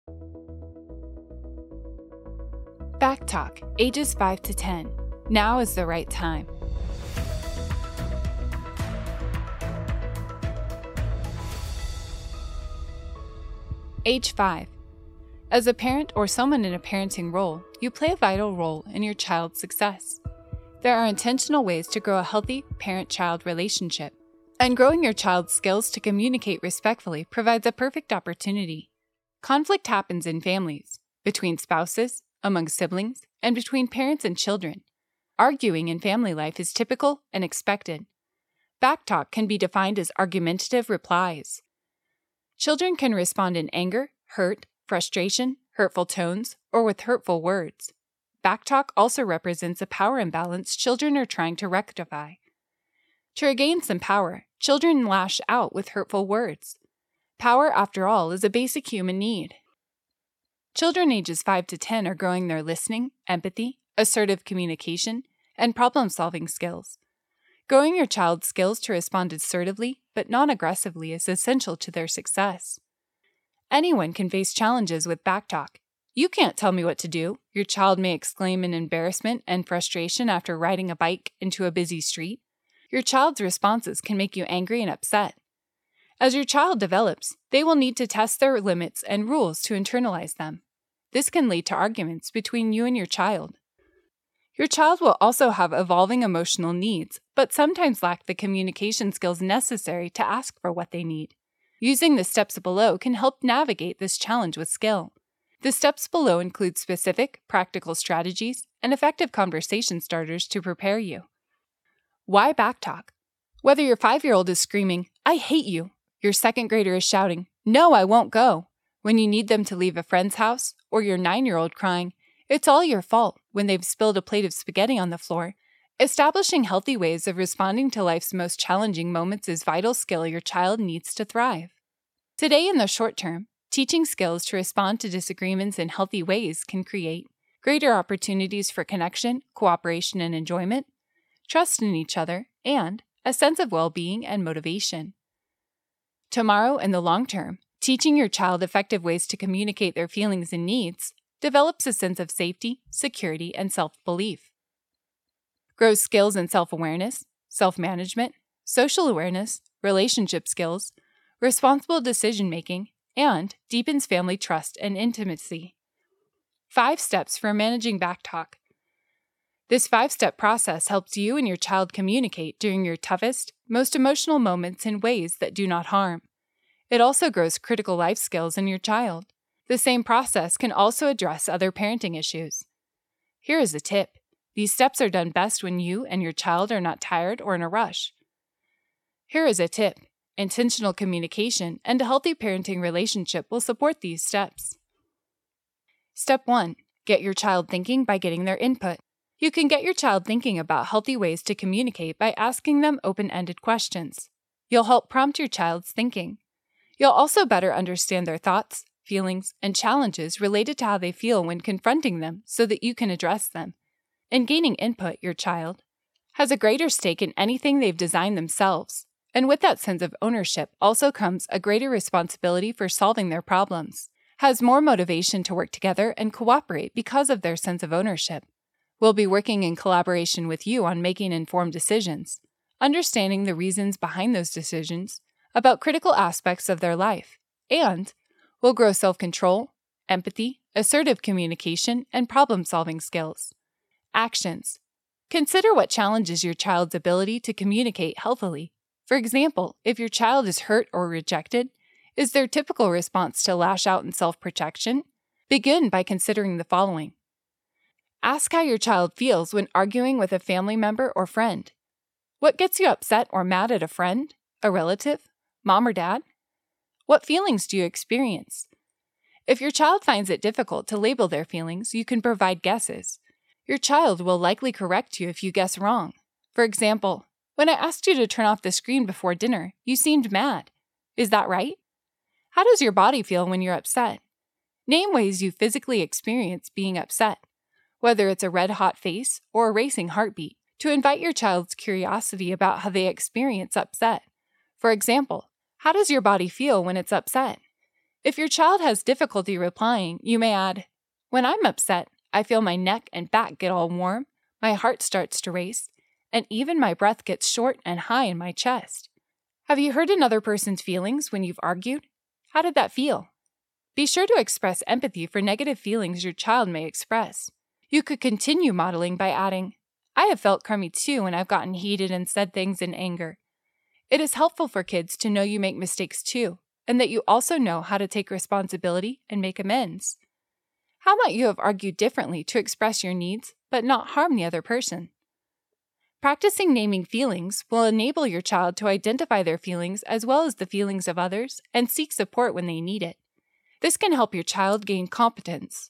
Back Talk, ages 5 to 10. Now is the right time. Age 5. As a parent or someone in a parenting role, you play a vital role in your child's success. There are intentional ways to grow a healthy parent-child relationship, and growing your child's skills to communicate respectfully provides a perfect opportunity. Conflict happens in families, between spouses, among siblings, and between parents and children. Arguing in family life is typical and expected. Backtalk can be defined as argumentative replies. Children can respond in anger, hurt, frustration, hurtful tones, or with hurtful words. Backtalk also represents a power imbalance children are trying to rectify. To regain some power, children lash out with hurtful words. Power, after all, is a basic human need. Children ages 5 to 10 are growing their listening, empathy, assertive communication, and problem-solving skills. Growing your child's skills to respond assertively but non-aggressively is essential to their success. Anyone can face challenges with backtalk. "You can't tell me what to do," your child may exclaim in embarrassment and frustration after riding a bike into a busy street. Your child's responses can make you angry and upset. As your child develops, they will need to test their limits and rules to internalize them. This can lead to arguments between you and your child. Your child will also have evolving emotional needs, but sometimes lack the communication skills necessary to ask for what they need. Using the steps below can help navigate this challenge with skill. The steps below include specific, practical strategies and effective conversation starters to prepare you. Why backtalk? Whether your 5-year-old is screaming, "I hate you," your 2nd grader is shouting, "No, I won't go," when you need them to leave a friend's house, or your 9-year-old crying, "It's all your fault," when they've spilled a plate of spaghetti on the floor, establishing healthy ways of responding to life's most challenging moments is a vital skill your child needs to thrive. Today, in the short term, teaching skills to respond to disagreements in healthy ways can create greater opportunities for connection, cooperation, and enjoyment, trust in each other, and a sense of well-being and motivation. Tomorrow, in the long term, teaching your child effective ways to communicate their feelings and needs develops a sense of safety, security, and self-belief. Grows skills in self-awareness, self-management, social awareness, relationship skills, responsible decision-making, and deepens family trust and intimacy. 5 steps for managing backtalk. This 5-step process helps you and your child communicate during your toughest, most emotional moments in ways that do not harm. It also grows critical life skills in your child. The same process can also address other parenting issues. Here is a tip. These steps are done best when you and your child are not tired or in a rush. Here is a tip. Intentional communication and a healthy parenting relationship will support these steps. Step 1. Get your child thinking by getting their input. You can get your child thinking about healthy ways to communicate by asking them open-ended questions. You'll help prompt your child's thinking. You'll also better understand their thoughts, feelings, and challenges related to how they feel when confronting them so that you can address them. In gaining input, your child has a greater stake in anything they've designed themselves, and with that sense of ownership also comes a greater responsibility for solving their problems, has more motivation to work together and cooperate because of their sense of ownership. Will be working in collaboration with you on making informed decisions, understanding the reasons behind those decisions about critical aspects of their life, and will grow self-control, empathy, assertive communication, and problem-solving skills. Actions. Consider what challenges your child's ability to communicate healthily. For example, if your child is hurt or rejected, is their typical response to lash out in self-protection? Begin by considering the following. Ask how your child feels when arguing with a family member or friend. What gets you upset or mad at a friend, a relative, mom or dad? What feelings do you experience? If your child finds it difficult to label their feelings, you can provide guesses. Your child will likely correct you if you guess wrong. For example, when I asked you to turn off the screen before dinner, you seemed mad. Is that right? How does your body feel when you're upset? Name ways you physically experience being upset, whether it's a red-hot face or a racing heartbeat, to invite your child's curiosity about how they experience upset. For example, how does your body feel when it's upset? If your child has difficulty replying, you may add, "When I'm upset, I feel my neck and back get all warm, my heart starts to race, and even my breath gets short and high in my chest." Have you hurt another person's feelings when you've argued? How did that feel? Be sure to express empathy for negative feelings your child may express. You could continue modeling by adding, "I have felt crummy too when I've gotten heated and said things in anger." It is helpful for kids to know you make mistakes too, and that you also know how to take responsibility and make amends. How might you have argued differently to express your needs, but not harm the other person? Practicing naming feelings will enable your child to identify their feelings as well as the feelings of others and seek support when they need it. This can help your child gain competence.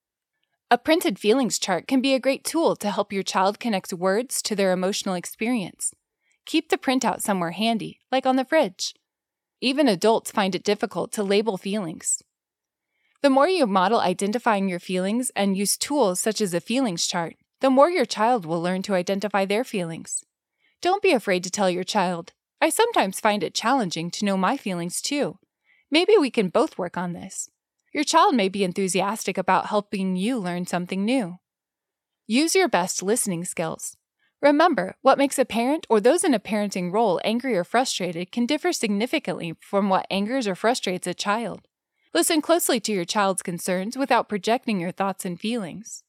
A printed feelings chart can be a great tool to help your child connect words to their emotional experience. Keep the printout somewhere handy, like on the fridge. Even adults find it difficult to label feelings. The more you model identifying your feelings and use tools such as a feelings chart, the more your child will learn to identify their feelings. Don't be afraid to tell your child, "I sometimes find it challenging to know my feelings too. Maybe we can both work on this." Your child may be enthusiastic about helping you learn something new. Use your best listening skills. Remember, what makes a parent or those in a parenting role angry or frustrated can differ significantly from what angers or frustrates a child. Listen closely to your child's concerns without projecting your thoughts and feelings.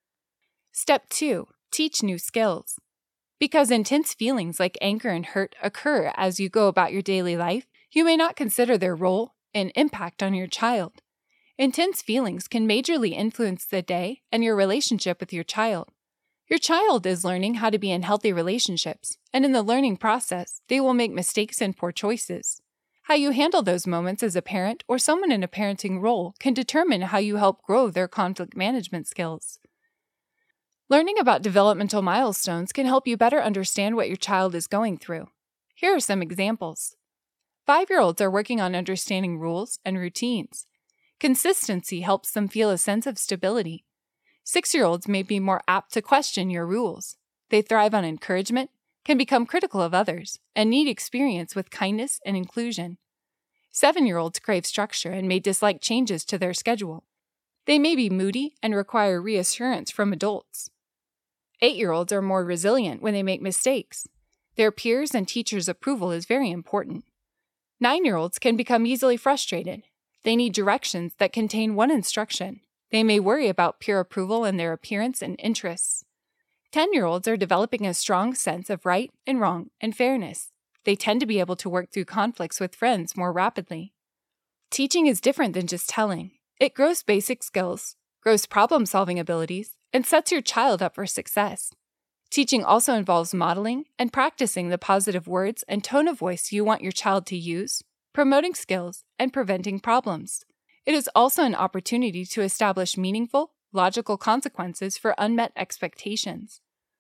Step 2. Teach new skills. Because intense feelings like anger and hurt occur as you go about your daily life, you may not consider their role and impact on your child. Intense feelings can majorly influence the day and your relationship with your child. Your child is learning how to be in healthy relationships, and in the learning process, they will make mistakes and poor choices. How you handle those moments as a parent or someone in a parenting role can determine how you help grow their conflict management skills. Learning about developmental milestones can help you better understand what your child is going through. Here are some examples. 5-year-olds are working on understanding rules and routines. Consistency helps them feel a sense of stability. 6-year-olds may be more apt to question your rules. They thrive on encouragement, can become critical of others, and need experience with kindness and inclusion. 7-year-olds crave structure and may dislike changes to their schedule. They may be moody and require reassurance from adults. 8-year-olds are more resilient when they make mistakes. Their peers' and teachers' approval is very important. 9-year-olds can become easily frustrated. They need directions that contain one instruction. They may worry about peer approval in their appearance and interests. 10-year-olds are developing a strong sense of right and wrong and fairness. They tend to be able to work through conflicts with friends more rapidly. Teaching is different than just telling. It grows basic skills, grows problem-solving abilities, and sets your child up for success. Teaching also involves modeling and practicing the positive words and tone of voice you want your child to use, promoting skills, and preventing problems. It is also an opportunity to establish meaningful, logical consequences for unmet expectations.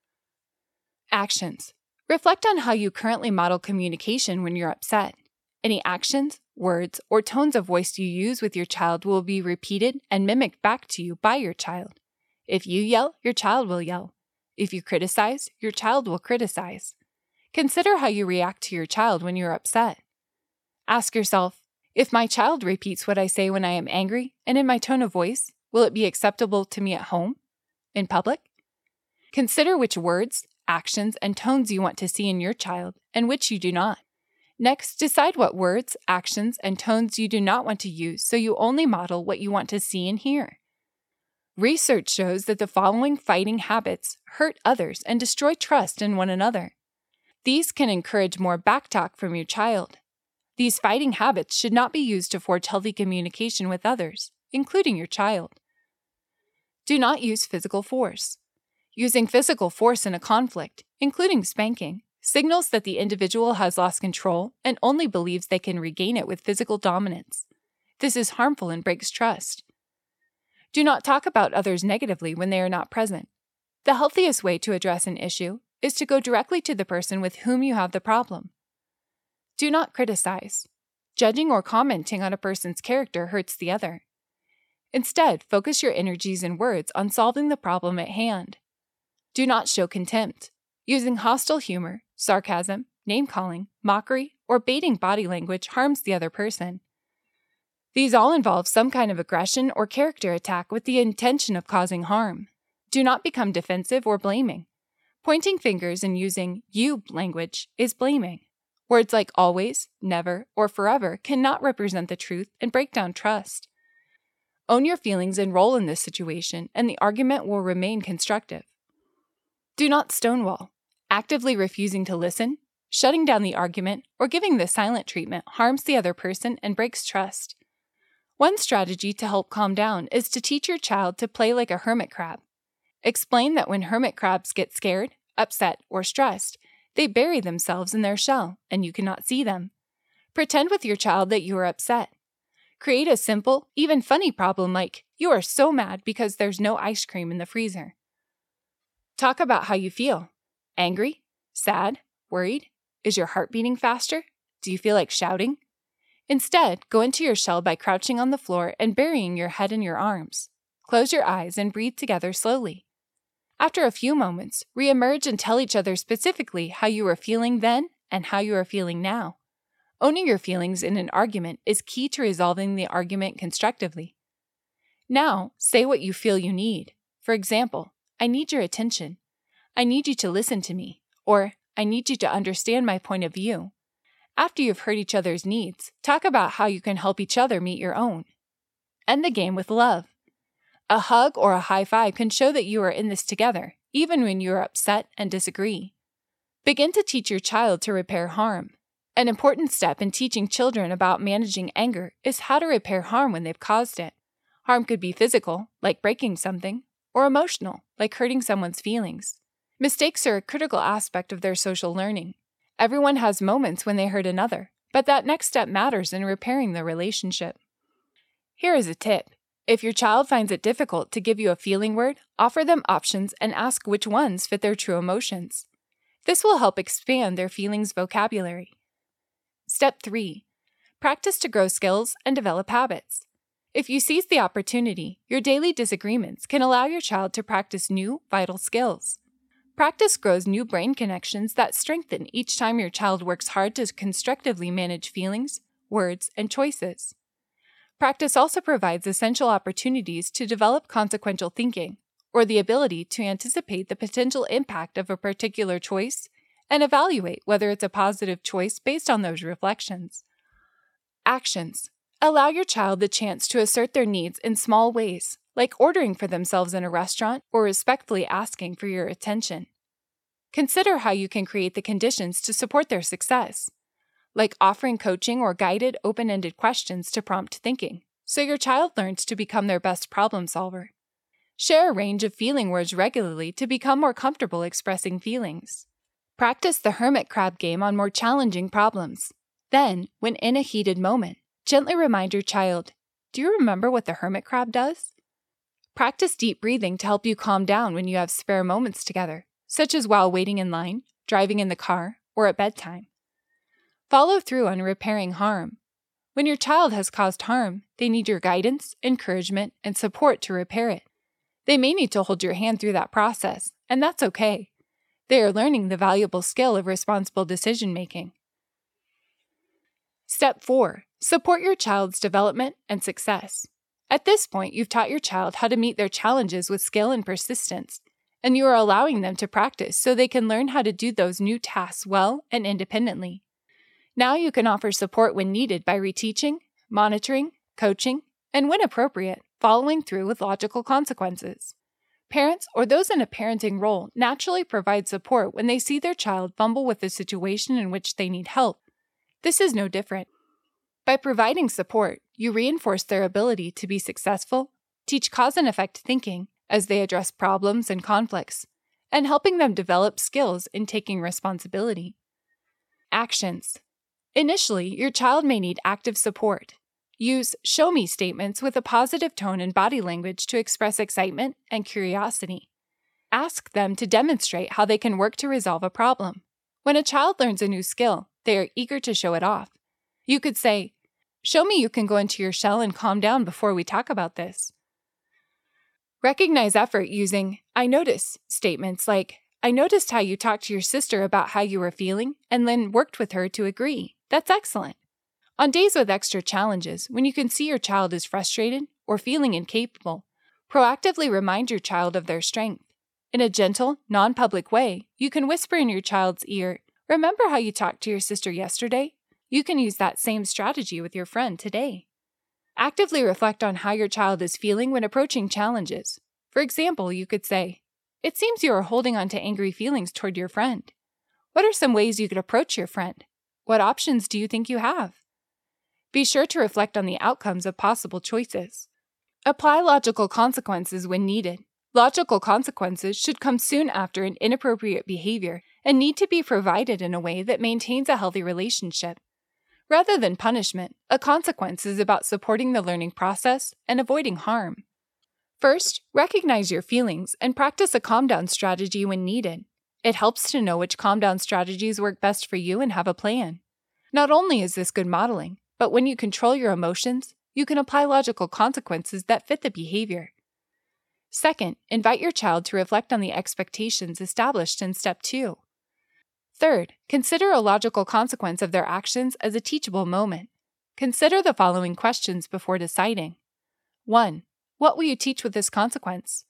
Actions. Reflect on how you currently model communication when you're upset. Any actions, words, or tones of voice you use with your child will be repeated and mimicked back to you by your child. If you yell, your child will yell. If you criticize, your child will criticize. Consider how you react to your child when you're upset. Ask yourself, if my child repeats what I say when I am angry and in my tone of voice, will it be acceptable to me at home? In public? Consider which words, actions, and tones you want to see in your child and which you do not. Next, decide what words, actions, and tones you do not want to use so you only model what you want to see and hear. Research shows that the following fighting habits hurt others and destroy trust in one another. These can encourage more backtalk from your child. These fighting habits should not be used to forge healthy communication with others, including your child. Do not use physical force. Using physical force in a conflict, including spanking, signals that the individual has lost control and only believes they can regain it with physical dominance. This is harmful and breaks trust. Do not talk about others negatively when they are not present. The healthiest way to address an issue is to go directly to the person with whom you have the problem. Do not criticize. Judging or commenting on a person's character hurts the other. Instead, focus your energies and words on solving the problem at hand. Do not show contempt. Using hostile humor, sarcasm, name-calling, mockery, or baiting body language harms the other person. These all involve some kind of aggression or character attack with the intention of causing harm. Do not become defensive or blaming. Pointing fingers and using you language is blaming. Words like always, never, or forever cannot represent the truth and break down trust. Own your feelings and role in this situation, and the argument will remain constructive. Do not stonewall. Actively refusing to listen, shutting down the argument, or giving the silent treatment harms the other person and breaks trust. One strategy to help calm down is to teach your child to play like a hermit crab. Explain that when hermit crabs get scared, upset, or stressed, they bury themselves in their shell and you cannot see them. Pretend with your child that you are upset. Create a simple, even funny problem like, you are so mad because there's no ice cream in the freezer. Talk about how you feel. Angry? Sad? Worried? Is your heart beating faster? Do you feel like shouting? Instead, go into your shell by crouching on the floor and burying your head in your arms. Close your eyes and breathe together slowly. After a few moments, re-emerge and tell each other specifically how you were feeling then and how you are feeling now. Owning your feelings in an argument is key to resolving the argument constructively. Now, say what you feel you need. For example, I need your attention. I need you to listen to me. Or, I need you to understand my point of view. After you've heard each other's needs, talk about how you can help each other meet your own. End the game with love. A hug or a high five can show that you are in this together, even when you are upset and disagree. Begin to teach your child to repair harm. An important step in teaching children about managing anger is how to repair harm when they've caused it. Harm could be physical, like breaking something, or emotional, like hurting someone's feelings. Mistakes are a critical aspect of their social learning. Everyone has moments when they hurt another, but that next step matters in repairing the relationship. Here is a tip. If your child finds it difficult to give you a feeling word, offer them options and ask which ones fit their true emotions. This will help expand their feelings vocabulary. Step 3. Practice to grow skills and develop habits. If you seize the opportunity, your daily disagreements can allow your child to practice new, vital skills. Practice grows new brain connections that strengthen each time your child works hard to constructively manage feelings, words, and choices. Practice also provides essential opportunities to develop consequential thinking, or the ability to anticipate the potential impact of a particular choice and evaluate whether it's a positive choice based on those reflections. Actions. Allow your child the chance to assert their needs in small ways, like ordering for themselves in a restaurant or respectfully asking for your attention. Consider how you can create the conditions to support their success, like offering coaching or guided, open-ended questions to prompt thinking, so your child learns to become their best problem solver. Share a range of feeling words regularly to become more comfortable expressing feelings. Practice the hermit crab game on more challenging problems. Then, when in a heated moment, gently remind your child, do you remember what the hermit crab does? Practice deep breathing to help you calm down when you have spare moments together, such as while waiting in line, driving in the car, or at bedtime. Follow through on repairing harm. When your child has caused harm, they need your guidance, encouragement, and support to repair it. They may need to hold your hand through that process, and that's okay. They are learning the valuable skill of responsible decision-making. Step 4. Support your child's development and success. At this point, you've taught your child how to meet their challenges with skill and persistence, and you are allowing them to practice so they can learn how to do those new tasks well and independently. Now you can offer support when needed by reteaching, monitoring, coaching, and when appropriate, following through with logical consequences. Parents or those in a parenting role naturally provide support when they see their child fumble with a situation in which they need help. This is no different. By providing support, you reinforce their ability to be successful, teach cause and effect thinking as they address problems and conflicts, and helping them develop skills in taking responsibility. Actions. Initially, your child may need active support. Use show me statements with a positive tone and body language to express excitement and curiosity. Ask them to demonstrate how they can work to resolve a problem. When a child learns a new skill, they are eager to show it off. You could say, show me you can go into your shell and calm down before we talk about this. Recognize effort using I notice statements like, I noticed how you talked to your sister about how you were feeling and then worked with her to agree. That's excellent. On days with extra challenges, when you can see your child is frustrated or feeling incapable, proactively remind your child of their strength. In a gentle, non-public way, you can whisper in your child's ear, "Remember how you talked to your sister yesterday? You can use that same strategy with your friend today." Actively reflect on how your child is feeling when approaching challenges. For example, you could say, "It seems you are holding on to angry feelings toward your friend. What are some ways you could approach your friend? What options do you think you have?" Be sure to reflect on the outcomes of possible choices. Apply logical consequences when needed. Logical consequences should come soon after an inappropriate behavior and need to be provided in a way that maintains a healthy relationship. Rather than punishment, a consequence is about supporting the learning process and avoiding harm. First, recognize your feelings and practice a calm-down strategy when needed. It helps to know which calm-down strategies work best for you and have a plan. Not only is this good modeling, but when you control your emotions, you can apply logical consequences that fit the behavior. Second, invite your child to reflect on the expectations established in Step 2. Third, consider a logical consequence of their actions as a teachable moment. Consider the following questions before deciding. 1. What will you teach with this consequence?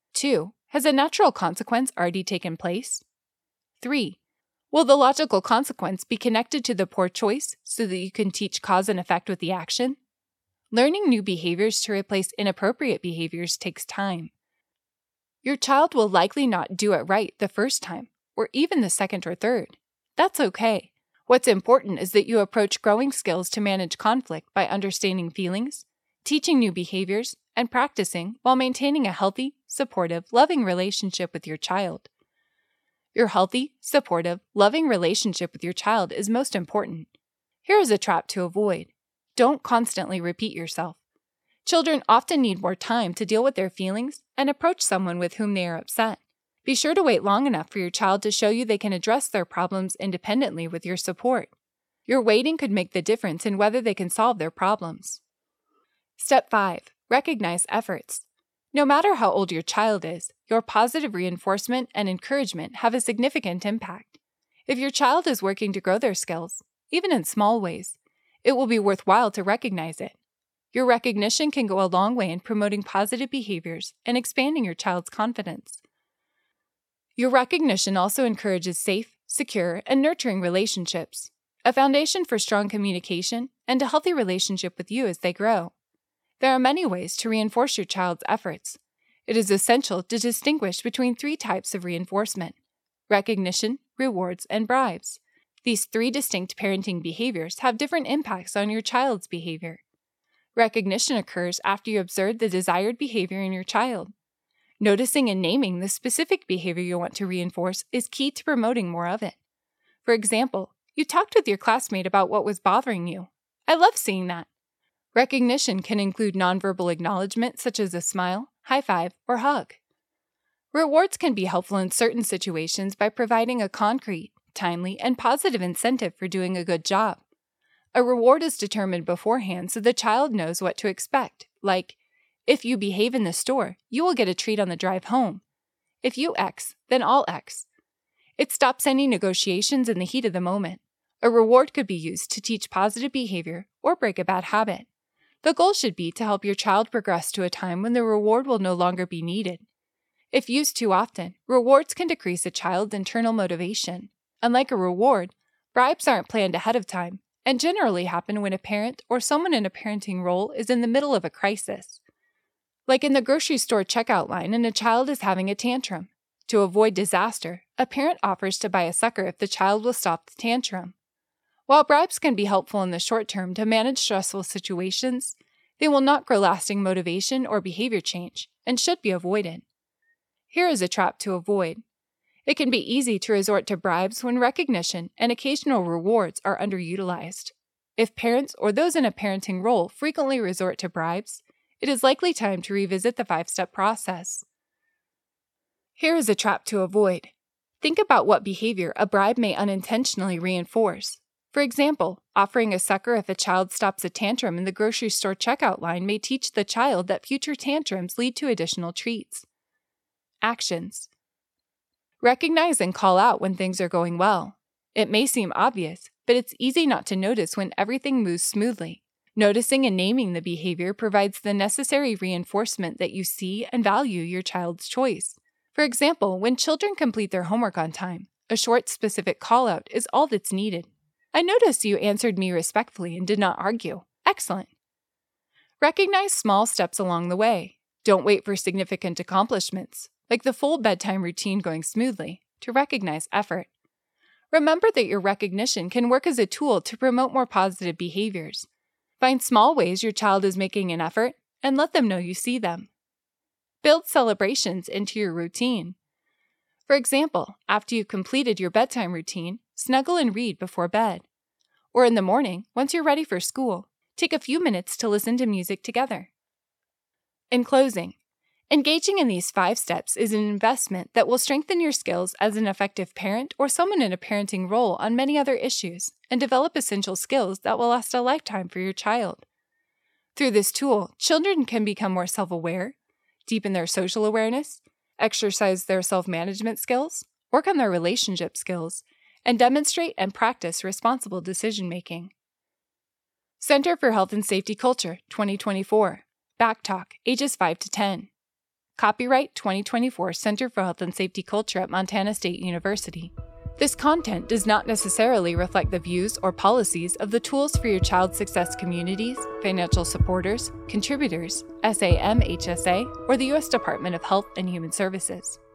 2. Has a natural consequence already taken place? 3. Will the logical consequence be connected to the poor choice so that you can teach cause and effect with the action? Learning new behaviors to replace inappropriate behaviors takes time. Your child will likely not do it right the first time, or even the second or third. That's okay. What's important is that you approach growing skills to manage conflict by understanding feelings, teaching new behaviors, and practicing while maintaining a healthy, supportive, loving relationship with your child. Your healthy, supportive, loving relationship with your child is most important. Here is a trap to avoid. Don't constantly repeat yourself. Children often need more time to deal with their feelings and approach someone with whom they are upset. Be sure to wait long enough for your child to show you they can address their problems independently with your support. Your waiting could make the difference in whether they can solve their problems. Step 5. Recognize efforts. No matter how old your child is, your positive reinforcement and encouragement have a significant impact. If your child is working to grow their skills, even in small ways, it will be worthwhile to recognize it. Your recognition can go a long way in promoting positive behaviors and expanding your child's confidence. Your recognition also encourages safe, secure, and nurturing relationships, a foundation for strong communication and a healthy relationship with you as they grow. There are many ways to reinforce your child's efforts. It is essential to distinguish between 3 types of reinforcement: recognition, rewards, and bribes. These 3 distinct parenting behaviors have different impacts on your child's behavior. Recognition occurs after you observe the desired behavior in your child. Noticing and naming the specific behavior you want to reinforce is key to promoting more of it. For example, you talked with your classmate about what was bothering you. I love seeing that. Recognition can include nonverbal acknowledgement such as a smile, high five, or hug. Rewards can be helpful in certain situations by providing a concrete, timely, and positive incentive for doing a good job. A reward is determined beforehand so the child knows what to expect, like, if you behave in the store, you will get a treat on the drive home. If you X, then I'll X. It stops any negotiations in the heat of the moment. A reward could be used to teach positive behavior or break a bad habit. The goal should be to help your child progress to a time when the reward will no longer be needed. If used too often, rewards can decrease a child's internal motivation. Unlike a reward, bribes aren't planned ahead of time and generally happen when a parent or someone in a parenting role is in the middle of a crisis. Like in the grocery store checkout line and a child is having a tantrum. To avoid disaster, a parent offers to buy a sucker if the child will stop the tantrum. While bribes can be helpful in the short term to manage stressful situations, they will not grow lasting motivation or behavior change and should be avoided. Here is a trap to avoid. It can be easy to resort to bribes when recognition and occasional rewards are underutilized. If parents or those in a parenting role frequently resort to bribes, it is likely time to revisit the 5-step process. Here is a trap to avoid. Think about what behavior a bribe may unintentionally reinforce. For example, offering a sucker if a child stops a tantrum in the grocery store checkout line may teach the child that future tantrums lead to additional treats. Actions. Recognize and call out when things are going well. It may seem obvious, but it's easy not to notice when everything moves smoothly. Noticing and naming the behavior provides the necessary reinforcement that you see and value your child's choice. For example, when children complete their homework on time, a short, specific call-out is all that's needed. I noticed you answered me respectfully and did not argue. Excellent. Recognize small steps along the way. Don't wait for significant accomplishments, like the full bedtime routine going smoothly, to recognize effort. Remember that your recognition can work as a tool to promote more positive behaviors. Find small ways your child is making an effort and let them know you see them. Build celebrations into your routine. For example, after you've completed your bedtime routine, snuggle and read before bed. Or in the morning, once you're ready for school, take a few minutes to listen to music together. In closing, engaging in these 5 steps is an investment that will strengthen your skills as an effective parent or someone in a parenting role on many other issues and develop essential skills that will last a lifetime for your child. Through this tool, children can become more self-aware, deepen their social awareness, exercise their self-management skills, work on their relationship skills, and demonstrate and practice responsible decision-making. Center for Health and Safety Culture, 2024. Backtalk, ages 5 to 10. Copyright 2024 Center for Health and Safety Culture at Montana State University. This content does not necessarily reflect the views or policies of the Tools for Your Child Success communities, financial supporters, contributors, SAMHSA, or the U.S. Department of Health and Human Services.